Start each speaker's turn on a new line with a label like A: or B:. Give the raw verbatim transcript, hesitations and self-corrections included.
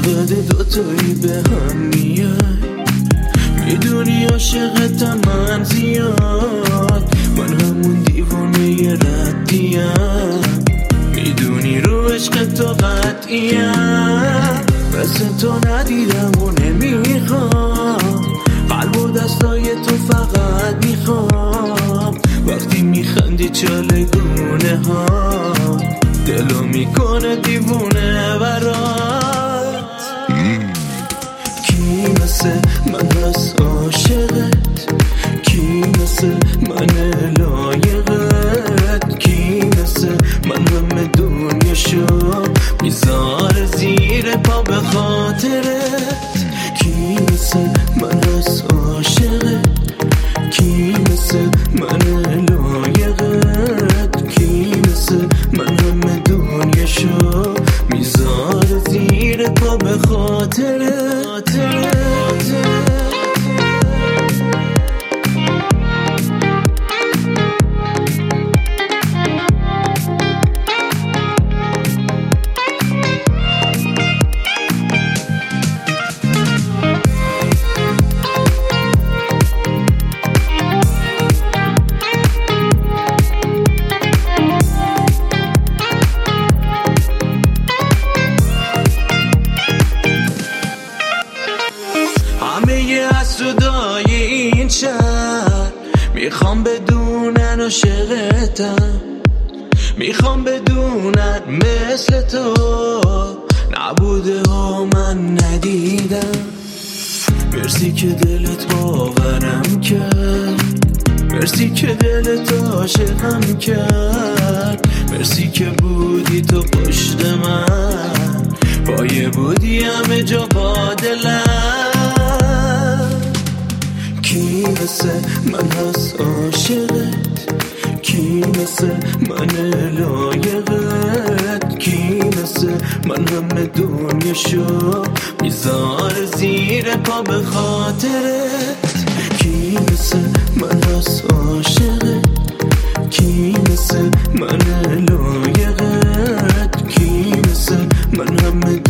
A: عاشقت دوتایی به هم میای، میدونی عاشقتم من زیاد، من همون دیوونه ردیم، میدونی رو عشق تو قطعیم، مثل تو ندیدم و نمیخوام، قلب و دستای تو فقط میخوام، وقتی میخندی چالگونه ها دلو میکنه دیوونه برات. کی مثل من هست عاشقت، کی مثل من لایقت، کی مثل من همه دنیا شو میذاره زیر پا به خاطرت، کی مثل من هست عاشقت، کی مثل من لایقت، کی مثل من همه دنیا شو میذاره زیر پا به خاطرت. همه حسودای این شهر میخوام بدونن عاشقتم، میخوام بدونن مثل تو نبوده و من ندیدم، مرسی که دلت باورم کرد، مرسی که دلت عاشقم کرد، مرسی که بودی تو پشت من، پایه بودی همه جا با دلم. کی مثل من هست عاشقت، کی مثل من لایقت، کی مثل من همه دنیا شو میذاره زیر پا به خاطرت، کی مثل من هست عاشقت، کی مثل من لایقت، کی مثل من همه